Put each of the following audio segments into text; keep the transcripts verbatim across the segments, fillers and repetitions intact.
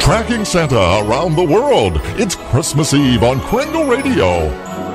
Tracking Santa around the world. It's Christmas Eve on Kringle Radio.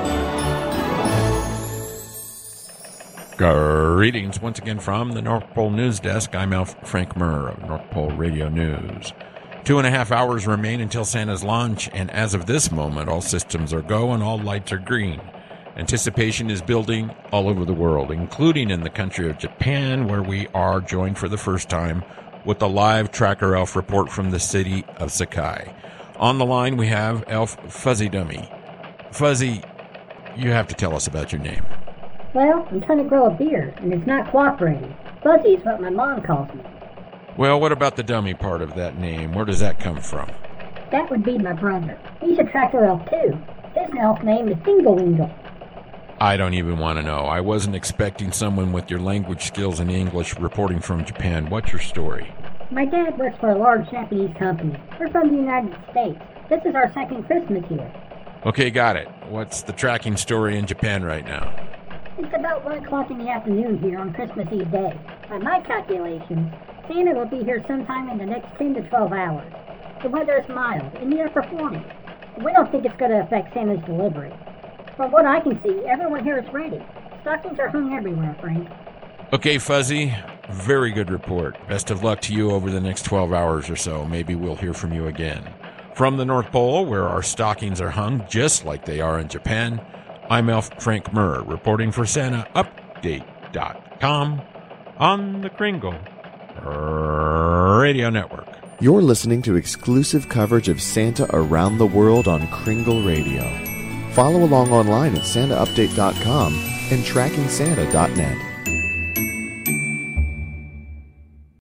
Greetings once again from the North Pole News Desk. I'm Alf Frank Murr of North Pole Radio News. Two and a half hours remain until Santa's launch, and as of this moment, all systems are go and all lights are green. Anticipation is building all over the world, including in the country of Japan, where we are joined for the first time with a live Tracker Elf report from the city of Sakai. On the line, we have Elf Fuzzy Dummy. Fuzzy, you have to tell us about your name. Well, I'm trying to grow a beard, and it's not cooperating. Fuzzy is what my mom calls me. Well, what about the dummy part of that name? Where does that come from? That would be my brother. He's a Tracker Elf, too. His elf name is Dingle-Wingle. I don't even want to know. I wasn't expecting someone with your language skills in English reporting from Japan. What's your story? My dad works for a large Japanese company. We're from the United States. This is our second Christmas here. Okay, got it. What's the tracking story in Japan right now? It's about one o'clock in the afternoon here on Christmas Eve day. By my calculations, Santa will be here sometime in the next ten to twelve hours. The weather is mild, and the air performing. We don't think it's going to affect Santa's delivery. From what I can see, everyone here is ready. Stockings are hung everywhere, Frank. Okay, Fuzzy. Very good report. Best of luck to you over the next twelve hours or so. Maybe we'll hear from you again. From the North Pole, where our stockings are hung just like they are in Japan, I'm Elf Frank Murr, reporting for Santa Update dot com on the Kringle Radio Network. You're listening to exclusive coverage of Santa around the world on Kringle Radio. Follow along online at Santa Update dot com and Tracking Santa dot net.